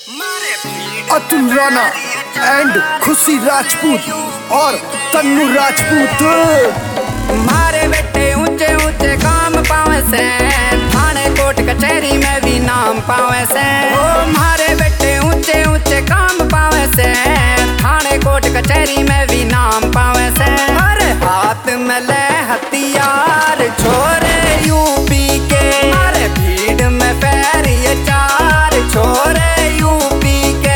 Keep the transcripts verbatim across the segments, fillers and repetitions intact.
Atul Rana and खुशी राजपूत और तन्नू राजपूत। मारे बेटे ऊंचे ऊंचे काम पावे से, थाने कोर्ट कचहरी में भी नाम पावे से। ओ मारे बेटे ऊंचे ऊंचे काम पावे से, थाने कोर्ट कचहरी में भी नाम पावे से। अरे हाथ में ले हथियार छोरे यूपी के, मारे भीड़ में पैर ये चार छोरे यूपी के।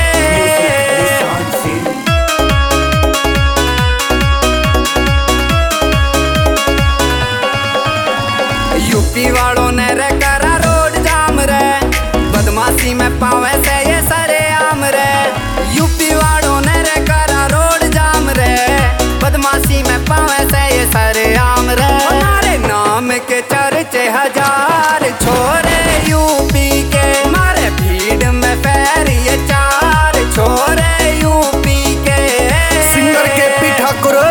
यूपी वालों ने रे करा रोड जाम रे, बदमाशी में पावे से ये सरे आम रे। यूपी वालों ने रे करा रोड जाम रे, बदमाशी में पावे से ये सरे आम रे। हमारे नाम के चर्चे हजार छोरे यूपी के, मारे भीड़ में पैर ये चार छोरे यूपी के। सिंगर के पीठा करो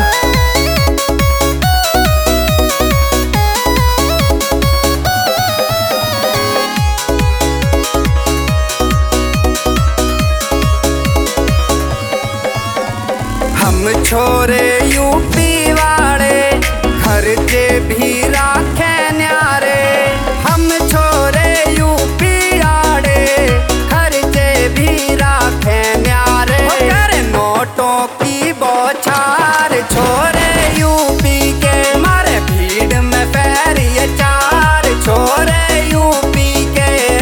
हम छोरे यूपी वाले खर्चे भी राखे न्यारे। हम छोरे यूपी वाले खर्चे भी राखे न्यारे। करे नोटों की बौछार छोरे यूपी के, मारे भीड़ में पैर ये चार छोरे यूपी के।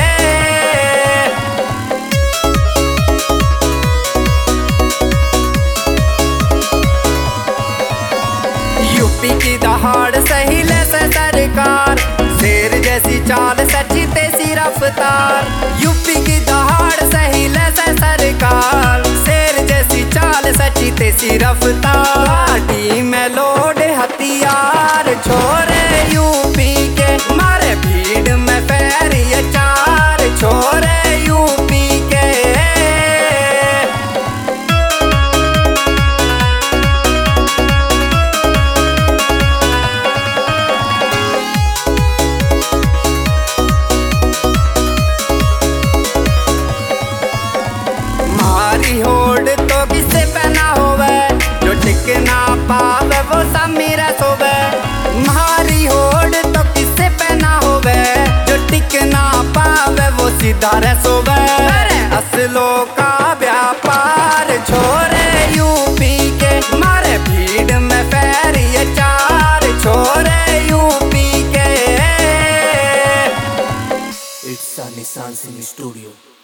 यूपी की दहाड़ सही ले से सरकार, शेर जैसी चाल सची तेजी रफ्तार। यूपी की दहाड़ सही ले से सरकार, शेर जैसी चाल सची तेजी रफ्तार। टीम में लोड हथियार छोरे यूपी के, मारे भीड़ में पैर ये चार छोरे यूपी के। मारी होड़ तो किसे पहना होवे, जो टिक ना पावे वो समीर सोवे। मारी होड़ तो किसे पहना होवे, जो टिक ना पावे वो सीधा सोवे। असलों का व्यापार छोरे यूपी के, मारे भीड़ में पैर ये चार छोरे यूपी के। इट्स निशान सिंह स्टूडियो।